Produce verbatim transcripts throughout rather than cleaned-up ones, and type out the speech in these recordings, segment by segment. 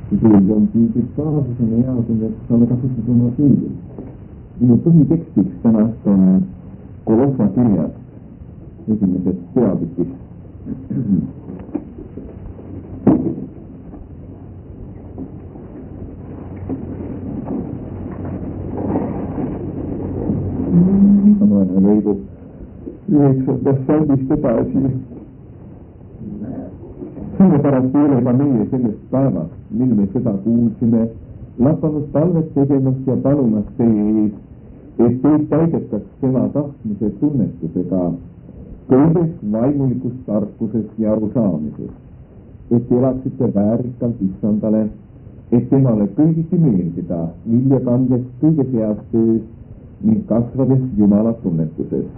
Sisuliselt on piiblit kaaslasena hea, kui me saame kasutada oma piiblit. Minu põhitekstiks tänast on Kolossa kirjast, esimesed peatükis. Ma loen lõigu üheksandast salmist edasi. Sellepärast ei ole ka meie sellest päevast, mil me seda kuulsime, lakanud palvet tegemast ja palumast teie ees, et teid täidetaks tema tahtmise tunnetusega, kõiges vaimulikust tarkusest ja arusaamisest, et elaksite väärikalt issandale, et temale kõigiti meeldida, vilja kandes kõiges heas töös ning kasvades Jumala tunnetuses.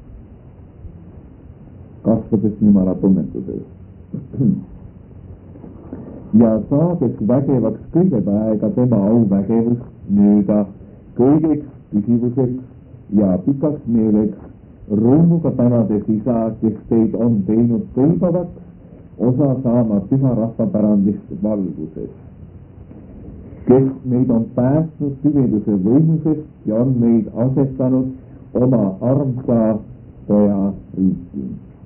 Kasvades Jumala tunnetuses. Ja saades vägevaks kõige väega tema auvägevust mööda kõigeks püsivuseks ja pikaks meeleks rõõmuga tänades isa, kes teid on teinud kõlbavaks, osa saama püha rahvapärandist valguses, kes meid on päästnud pimeduse võimusest ja on meid asetanud oma armsa poja riiki.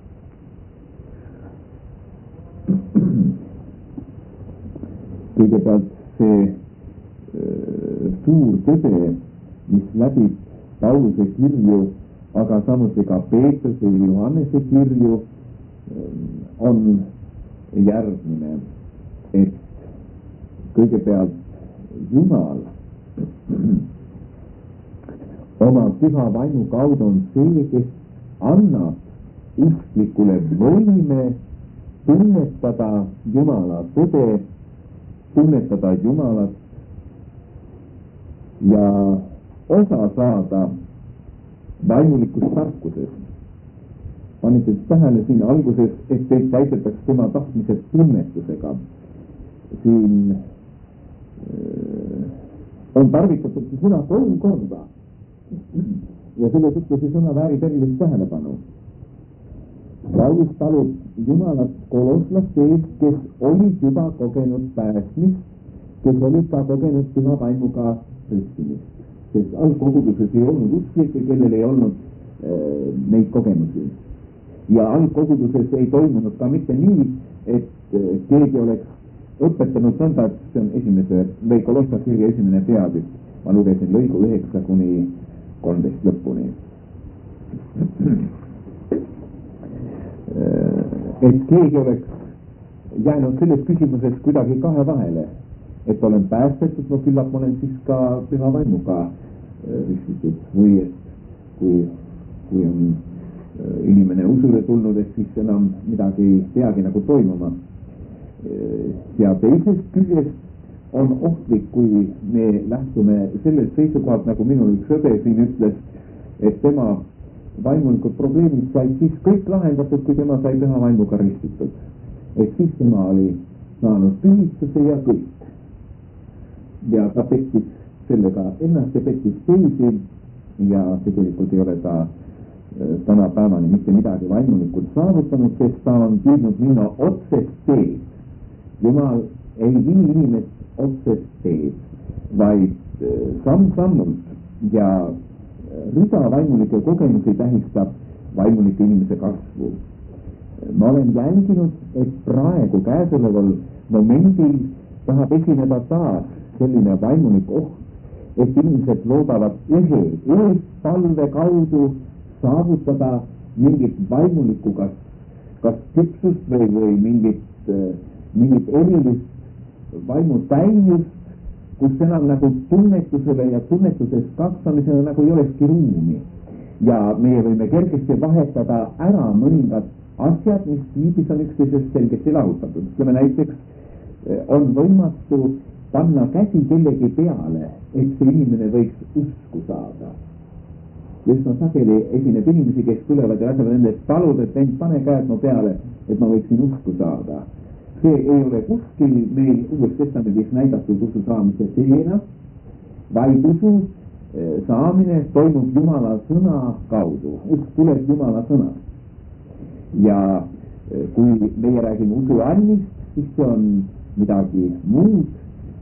Kõigepealt see äh, suur tõde, mis läbib Pauluse kirju, aga samuti ka Peetruse ja Johannese kirju, äh, on järgmine, et kõigepealt Jumal oma püha vaimu kaudu on see, kes annab usklikule võime tunnetada Jumala tõde, tunnetada Jumalat ja osa saada vaimulikust tarkusest. Panite tähele siin alguses, et teid täidetaks tema tahtmise tunnetusega. Siin äh, on tarvitatud sõna kolm korda ja selle tõttu see sõna väärib erilist tähelepanu. Paulus palub Jumalat kolosslaste ees, kes olid juba kogenud päästmist, kes olid ka kogenud püha vaimuga tõstimist, sest algkoguduses ei olnud usklikke, kellel ei olnud äh, neid kogemusi. Ja algkoguduses ei toimunud ka mitte nii, et äh, keegi oleks õpetanud nõnda, et see on esimese või Kolossa kirja esimene peatükk. Ma lugesin lõigu üheksa kuni kolmteist lõpuni. Et keegi oleks jäänud selles küsimuses kuidagi kahe vahele, et olen päästetud, no küllap ma olen siis ka püha vaimuga ristitud või et kui, kui on inimene usule tulnud, et siis enam midagi ei peagi nagu toimuma. Ja teisest küljest on ohtlik, kui me lähtume sellest seisukohalt, nagu minul üks õde siin ütles, et tema vaimulikud probleemid said siis kõik lahendatud, kui tema sai püha vaimuga ristitud. Et siis tema oli saanud pühistuse ja kõik. Ja ta pettis sellega ennast ja pettis teisi ja tegelikult ei ole ta tänapäevani mitte midagi vaimulikult saavutanud, sest ta on püüdnud minna otsest teed. Jumal ei vii inimest otsest teed, vaid samm-sammult ja rida vaimulike kogemusi tähistab vaimulike inimese kasvu. Ma olen jälginud, et praegu käesoleval momendil tahab esineda taas selline vaimulik oht, et inimesed loodavad ühe eespalve kaudu saavutada mingit vaimulikku kas, kas küpsust või, või mingit, mingit erilist vaimutäiust, kus enam nagu tunnetusele ja tunnetusest kasvamisele nagu ei olekski ruumi. Ja meie võime kergesti vahetada ära mõningad asjad, mis viibis on üksteisest selgesti lahutatud. Ütleme näiteks on võimatu panna käsi kellegi peale, et see inimene võiks usku saada. Just on sageli esineb inimesi, kes tulevad ja lähevad nendest palud, et end pane käed mu peale, et ma võiksin usku saada. See ei ole kuskil meil Uues Testamendis näidatud usu saamise teena, vaid usu saamine toimub Jumala sõna kaudu. Usk tuleb Jumala sõnast. Ja kui meie räägime usuannist, siis see on midagi muud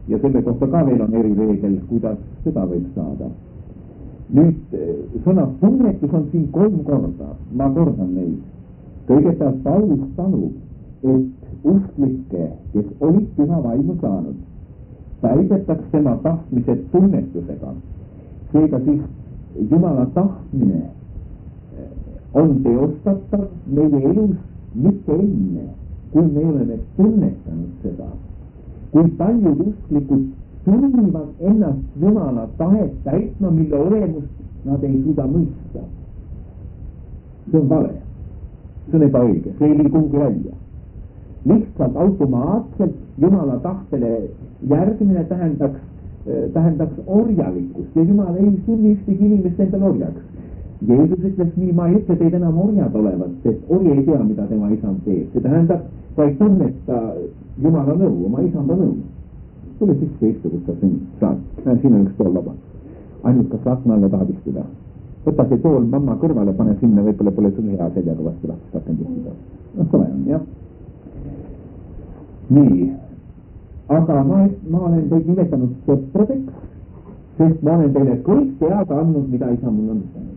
ja selle kohta ka veel on erireegel, kuidas seda võib saada. Nüüd sõna tunnetus on siin kolm korda, ma kordan neid. Kõigepealt Paulus palub, et usklikke, kes olid püha vaimu saanud, täidetaks tema tahtmise tunnetusega. Seega siis Jumala tahtmine on teostatav meie elus mitte enne, kui me oleme tunnetanud seda. Kui paljud usklikud tunnivad ennast Jumala tahet täitma, mille olemust nad ei suuda mõista. See on vale. See on ebaõige. See ei lii kuhugi välja. Lihtsalt automaatselt Jumala tahtele järgmine tähendaks, tähendaks orjalikkust ja Jumal ei sunni ühtegi inimest endale orjaks. Jeesus ütles nii, ma ei ütle teid enam orjad olevat, sest orja ei tea, mida tema isand teeb. See tähendab, ta ei tunneta Jumala nõu, oma isanda nõu. Tule sisse istu, kus sa siin saad. Siin on üks tool vaba. Ainult kas akna alla tahad istuda. Võta see tool mamma kõrvale, pane sinna, võib-olla pole sul hea seljaga vastu lahti hakanud istuda. No tore on, jah. Nii. Aga ma, ma olen teid nimetanud sõpradeks, sest ma olen teile kõik teada andnud, mida isa mul on ütelnud.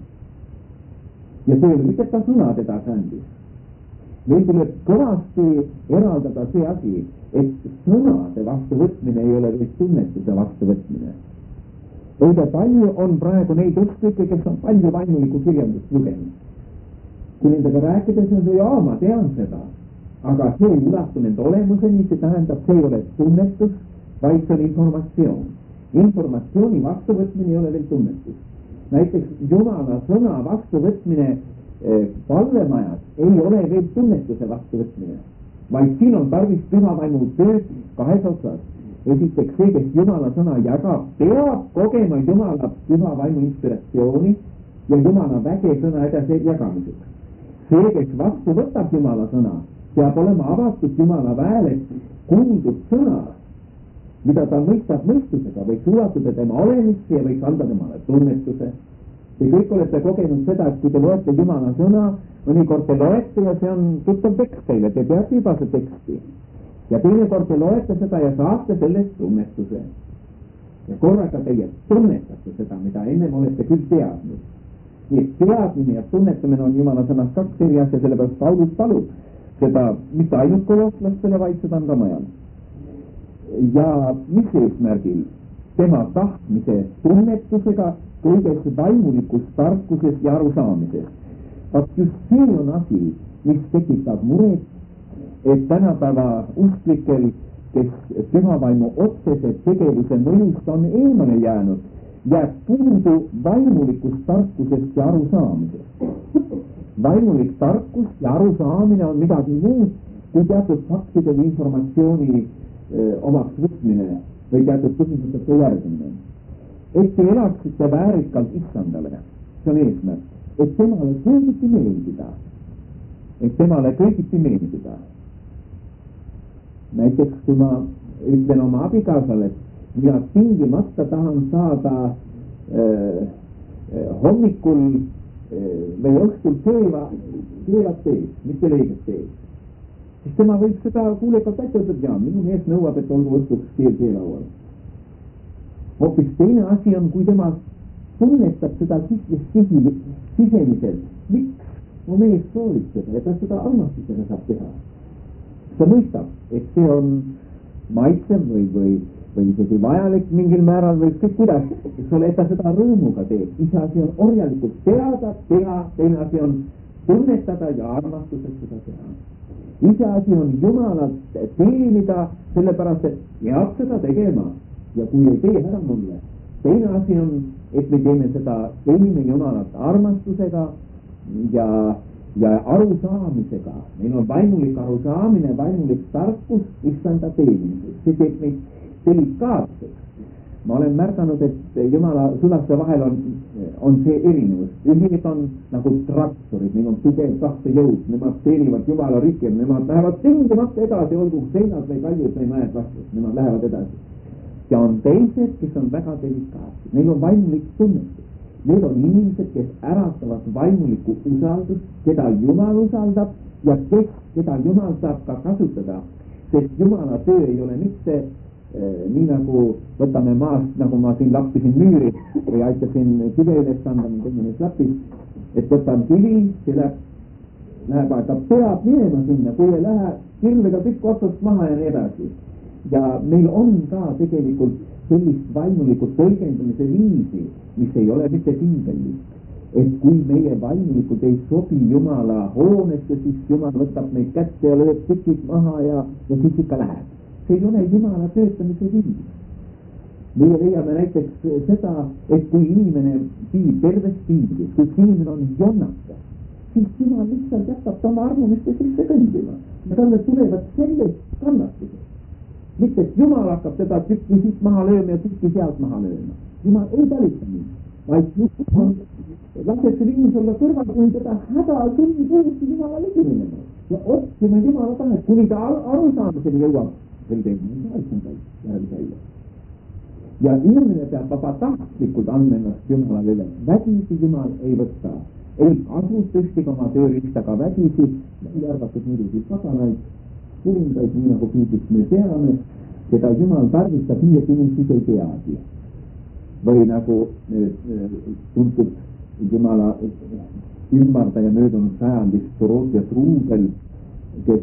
Ja see ei ole mitte ta sõnad edasi andis. Meil tuleb kõvasti eraldada see asi, et sõnade vastuvõtmine ei ole vist tunnetuse vastuvõtmine. Õige palju on praegu neid usklikke, kes on palju vaimulikku kirjandust lugenud. Kui nendega rääkides on see, jaa, ma tean seda, aga see ei ulatu nende olemuseni, see tähendab, see ei ole tunnetus, vaid see on informatsioon. Informatsiooni vastuvõtmine ei ole veel tunnetus. Näiteks Jumala sõna vastuvõtmine eh, palvemajas ei ole veel tunnetuse vastuvõtmine, vaid siin on tarvis püha vaimu tööd kahes otsas. Esiteks see, kes Jumala sõna jagab, peab kogema Jumala püha vaimu inspiratsiooni ja Jumala väge sõna edasi jagamiseks. See, kes vastu võtab Jumala sõna, peab olema avatud Jumala väele kuuldud sõna, mida ta mõistab mõistusega, võiks ulatuda tema olemisse ja võiks anda temale tunnetuse. Te kõik olete kogenud seda, et kui te loete Jumala sõna, mõnikord te loete ja see on tuttav tekst teile, te peate juba see teksti. Ja teinekord te loete seda ja saate sellest tunnetuse. Ja korraga teie tunnetate seda, mida ennem olete küll teadnud. Nii et teadmine ja tunnetamine on Jumala sõnast kaks eri asja, sellepärast Paulus palub seda mitte ainult kolosslastele, vaid seda on ka mujal. Ja mis eesmärgil? Tema tahtmise tunnetusega kõiges vaimulikus tarkuses ja arusaamises. Vaat just see on asi, mis tekitab muret, et tänapäeva usklikel, kes püha vaimu otsese tegevuse mõjust on eemale jäänud, jääb puudu vaimulikust tarkusest ja arusaamisest. Vaimulik tarkus ja arusaamine on midagi muud kui teatud faktide või informatsiooni öö, omaks võtmine või teatud põhimõtete järgimine. Et te elaksite väärikalt issandale, see on eesmärk, et temale kõigiti meeldida, et temale kõigiti meeldida. Näiteks kui ma ütlen oma abikaasale, et mina tingimata tahan saada äh, äh, hommikul äh, või õhtul sööva, söövat teed, mitte leibet teed. Siis tema võib seda kuulekalt äkki öelda, et jaa, minu mees nõuab, et olgu õhtuks keel keelaual. Hoopis teine asi on, kui tema tunnetab seda sisemiselt, sisemiselt. Miks mu mees soovib seda ja ta seda armastusega saab teha? Ta mõistab, et see on maitsev või, või, või isegi vajalik mingil määral või kõik kuidas, eks ole, et ta seda rõõmuga teeb. Ise asi on orjalikult teada, teha, teine asi on tunnetada ja armastuseks seda teha. Ise asi on Jumalat teenida, sellepärast, et peab seda tegema ja kui ei tee ära mulle. Teine asi on, et me teeme seda, teenime Jumalat armastusega ja ja arusaamisega. Meil on vaimulik arusaamine, vaimulik tarkus, issanda teenimiseks. See teeb meid delikaatseks. Ma olen märganud, et Jumala sõnaste vahel on, on see erinevus. Ühed on nagu traktorid, neil on tugev tahtejõud, nemad teenivad Jumala riike, nemad lähevad tingimata edasi, olgu seinad või kaljud või mäed vastus, nemad lähevad edasi. Ja on teised, kes on väga delikaatsed, neil on vaimulik tunnetus. Need on inimesed, kes äratavad vaimulikku usaldust, keda Jumal usaldab ja kes, keda Jumal saab ka kasutada, sest Jumala töö ei ole mitte nii nagu võtame maast, nagu ma siin lappisin müüri või aitasin kive üles anda, ma tegin üles lapis, et võtan kivi, see läheb, läheb, ta peab minema sinna, kui ei lähe, kirvega tükk otsast maha ja nii edasi. Ja meil on ka tegelikult sellist vaimulikult tõlgendamise viisi, mis ei ole mitte piibellik. Et kui meie vaimulikult ei sobi Jumala hoonesse, siis Jumal võtab neid kätte ja lööb tükid maha ja, ja siis ikka läheb. See ei ole Jumala töötamise viis. Meie leiame näiteks seda, et kui inimene viib terves piiblis, kui inimene on jonnakas, siis Jumal lihtsalt jätab ta oma armumiste sisse kõndima. Ja talle tulevad sellest kannatused. Mitte, et Jumal hakkab seda tükki siit maha lööma ja tükki sealt maha lööma. Jumal ei talita nii, vaid Jumal laseb see inimese olla kõrval, kui teda häda kõnnib uuesti Jumala ligi minema. Ja otsima Jumala tahet, kuni ta arusaamiseni jõuab, sel teema ei saa issand järgi käia. Ja inimene peab vabatahtlikult andma ennast Jumalale üle. Vägisi Jumal ei võta. Ei asutustega oma tööriistaga vägisi, ei arvatud muidugi paganaid, kuningaid, nii nagu piiblist me teame, seda Jumal tarvitab nii, et inimesed ei teagi. Või nagu tuntud Jumala ümmardaja möödunud sajandist Dorotheus Ruubel, kes,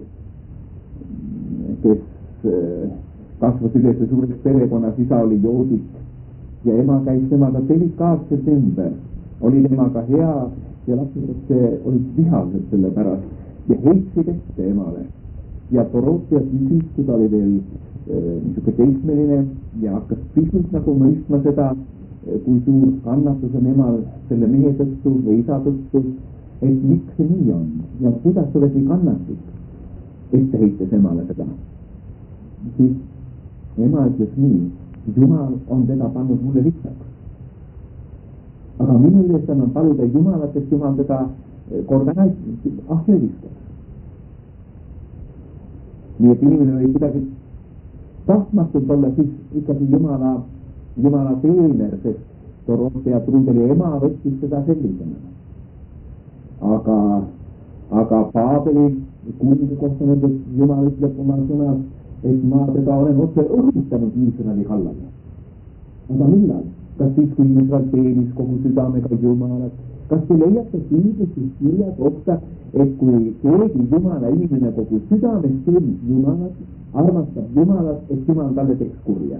kes kasvas üles suures perekonnas, isa oli joodik ja ema käis temaga delikaatselt ümber, oli temaga hea ja lapsed olid vihased selle pärast ja heitsid ette emale. Ja Dorotheus siis, kui ta oli veel niisugune teismeline ja hakkas pisut nagu mõistma seda, kui suur kannatus on emal selle mehe tõttu või isa tõttu, et miks see nii on ja kuidas oled nii kannatlik, ette heites emale seda. Siis ema ütles nii, Jumal on teda pannud mulle lihtsaks. Aga minu ülesanne on paluda Jumalat, et Jumal teda korda ahju viskas. Nii et inimene oli kuidagi tahtmatult olla siis ikkagi Jumala, Jumala teener, sest Dorothea Ruubeli ema võttis seda sellisena. Aga, aga Paabeli kuninga kohta nendes Jumal ütleb oma sõnas, et ma teda olen otse õhutanud Iisraeli kallale. Aga millal? Kas siis, kui Iisrael teenis kogu südamega Jumalat? Kas te leiate piiblist kirja kohta, et kui keegi Jumala inimene kogu südamest teenis Jumalat, armastab Jumalat, et Jumal talle teeks kurja?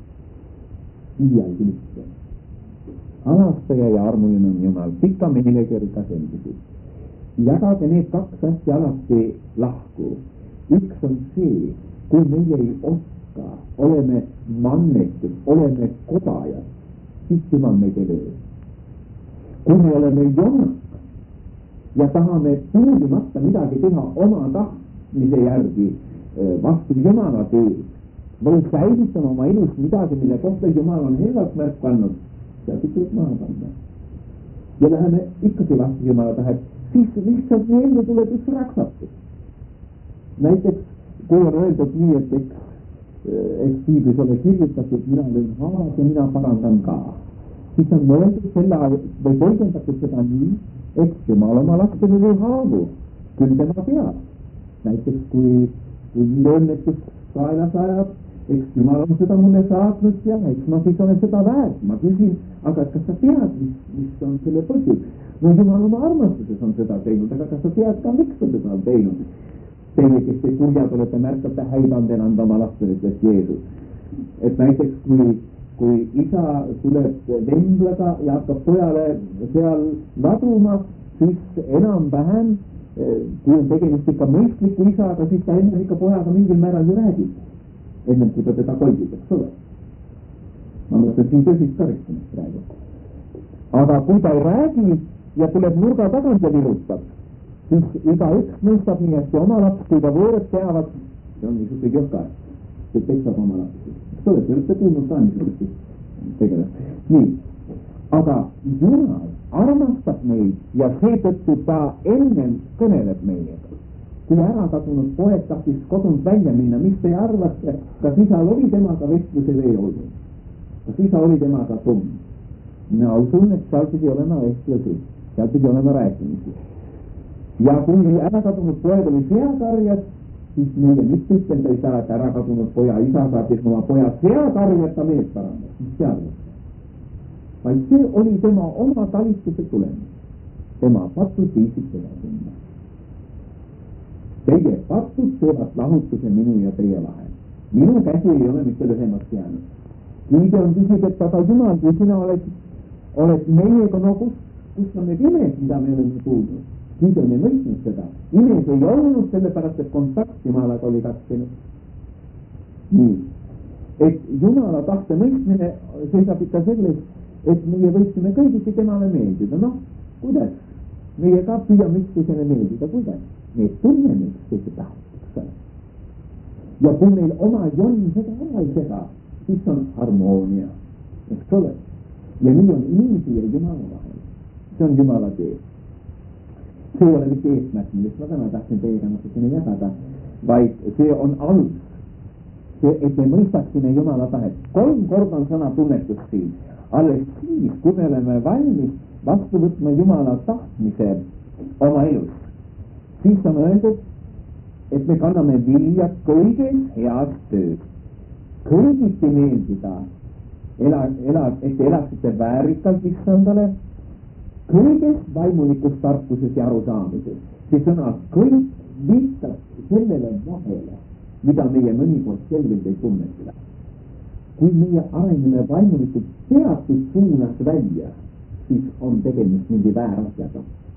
Iialgi mitte. Alastaja ja armuline on Jumal, pika meelega selgisid. Jagage need kaks asja alati lahku. Üks on see, kui meie ei oska, oleme mannetud, oleme kodajad, siis Jumal meid ei löö. Kui me oleme jonnak ja tahame puudimata midagi teha oma tahtmise järgi vastu Jumala teed, või säilitama oma elus midagi, mille kohta Jumal on heldalt märku andnud, sealt tuleb maha panna. Ja läheme ikkagi vastu Jumala tahet, siis lihtsalt meie ellu tuleb üks raksatus. Näiteks, kui on öeldud nii, et eks, eks piiblis ole kirjutatud, mina löön haavad ja mina parandan ka. Siis on mõeldud selle, või tõlgendatud seda nii, eks Jumal oma lastele löö haavu, küll tema peab. Näiteks, kui, kui õnnetus kaelas ajab, eks Jumal on seda mulle saatnud ja eks ma siis olen seda väärt. Ma küsin, aga kas sa tead, mis, mis on selle põhjus? No Jumal oma armastuses on seda teinud, aga kas sa tead ka, miks ta seda on teinud? Teie, kes te kurjad olete, märkate häidanden anda oma lastele, ütles Jeesus. Et näiteks, kui, kui isa tuleb vemblaga ja hakkab pojale seal laduma, siis enam-vähem, kui on tegemist ikka mõistliku isaga, siis ta enne ikka pojaga mingil määral ju räägib. Enne kui ta teda kolgib, eks ole. Ma mõtlen siin tõsist karistamist praegu. Aga kui ta ei räägi ja tuleb nurga tagant ja virutab, siis iga üks mõistab nii, et oma laps, kui ta võõrad teavad, see on niisugune jõka, see peksab oma lapsi. Eks ole, te olete kuulnud ka niisugust tegelast. Nii, aga Jumal armastab meid ja seetõttu ta ennem kõneleb meiega. Kui ära kadunud poeg tahtis kodunt välja minna, mis te arvate, kas isa oli temaga vestluse või ei olnud? Kas isa oli temaga tumm? Mina usun, et seal pidi olema vestlusi, seal pidi olema rääkimisi. Ja kui ära kadunud poeg oli seakarjas, siis meie mitte ütelda ei saa, et ära kadunud poja isa saatis oma pojad hea karjata meelt parandas, mis seadus. Vaid see oli tema oma talistuse tulemus. Tema patud viisid seda sinna. Teie patud teevad lahutuse minu ja teie vahel. Minu käsi ei ole mitte lühemaks jäänud. Nüüd on küsib, et aga Jumal, kui sina oled, oled meiega, no kus, kus on need imes, mida me oleme kuulnud? Nüüd on me mõistnud seda. Imes ei olnud sellepärast, et kontakt Jumalaga oli katkenud. Nii. Et Jumala tahte mõistmine seisab ikka selles, et meie võiksime kõigiti temale meeldida. Noh, kuidas? Meie ka püüame üksteisele meeldida. Kuidas? Me tunneme üksteise tahteks. Ja kui meil oma jonn seda ära ei seda, siis on harmoonia. Eks ole? Ja nii on inimesi ja Jumala vahel. See on Jumala tee. See ei ole mitte eesmärk, millest ma täna tahtsin teiega natukene jagada, vaid see on alus. See, et me mõistaksime Jumala tahet. Kolm korda on sõna tunnetus siin. Alles siis, kui me oleme valmis vastu võtma Jumala tahtmise oma elus, siis on öeldud, et me kanname vilja kõiges heas töös. Kõigiti meeldida, ela, ela, et te elaksite väärikalt issandale, kõiges vaimulikus tarkuses ja arusaamises. See sõna kõik viitab sellele vahele, mida meie mõnikord selgelt ei tunneta. Kui meie areneme vaimulikult teatud suunas välja, siis on tegemist mingi väärasjaga.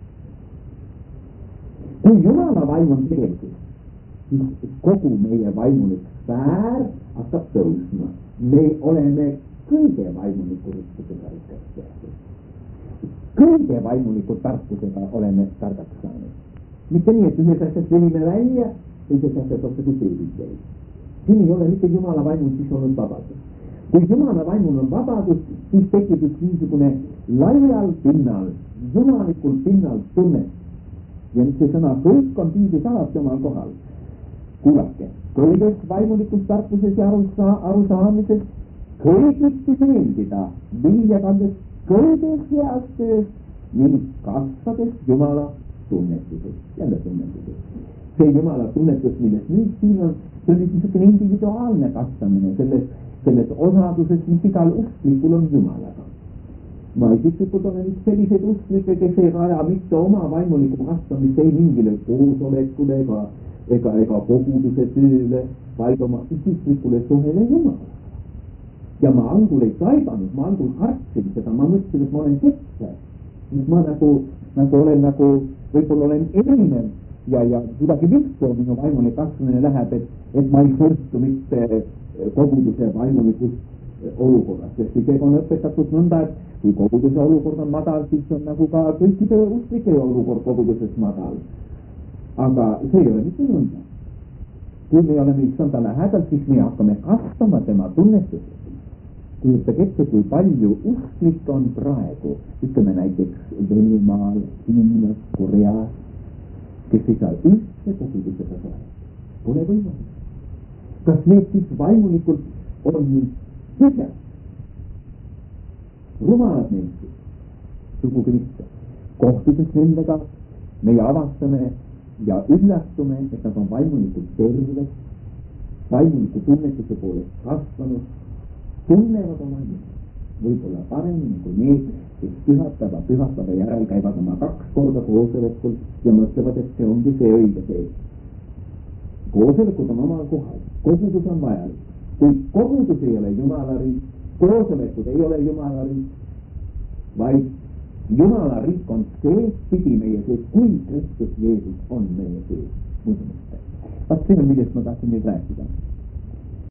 Kui Jumala vaim on tegelikult, siis kogu meie vaimulik sfäär hakkab tõusma. Me oleme kõige vaimuliku rikkusega rikastes. Kõige vaimuliku tarkusega oleme targaks saanud. Mitte nii, et ühes asjast venime välja, teises asjast otsa kui teevid jäi. Siin ei ole mitte Jumala vaimul siis olnud vabadus. Kui Jumala vaimul on vabadus, siis tekib üks niisugune laial pinnal, jumalikul pinnal tunnet. Ja see sõna kõik on piiblis alati omal kohal. Kuulake, kõiges vaimulikus tarkuses ja arusa, arusaamises, kõigiti meeldida, vilja kandes kõiges heas töös ning kasvades Jumala tunnetuses, jälle tunnetuses. See Jumala tunnetus, millest nüüd siin on, see on niisugune individuaalne kasvamine selles, selles osaduses, mis igal usklikul on Jumalaga. Ma isiklikult olen üks selliseid usklike, kes ei raja mitte oma vaimuliku kasvamist ei mingile koosolekule ega, ega, ega koguduse tööle, vaid oma isiklikule suhele Jumala. Ja ma algul ei taibanud, ma algul kartsin seda, ma mõtlesin, et ma olen ketse, mis ma nagu, nagu olen nagu, võib-olla olen erinev ja, ja kuidagi viltu minu vaimulik kasvamine läheb, et, et ma ei sõltu mitte koguduse vaimulikust olukorrast, sest see on õpetatud nõnda, et kui koguduse olukord on madal, siis on nagu ka kõikide usklike olukord koguduses madal. Aga see ei ole mitte nõnda. Kui me oleme issanda lähedal, siis me hakkame kasvama tema tunnetusest. Kujutage ette, kui palju usklikke on praegu, ütleme näiteks Venemaal, Hiinas, Koreas, kes ei saa üldse kogudusega saada. Pole võimalik. Kas need siis vaimulikult on nii tühjad? Rumalad meelsid? Sugugi mitte. Kohtudes nendega meie avastame ja üllastume, et nad on vaimulikult terved, vaimuliku tunnetuse poolest kasvanud, tunnevad oma inimest. Võib-olla paremini kui need, kes pühatava, pühatava järel käivad oma kaks korda koosolekul ja mõtlevad, et see ongi see õige tee. Koosolekud on omal kohal, kogudus on vajalik. Kui kogudus ei ole Jumala riik, koosolekud ei ole Jumala riik, vaid Jumala riik on see, pidi meie sees, kui Kristus Jeesus on meie sees. Vaat see on, millest ma tahtsin nüüd rääkida.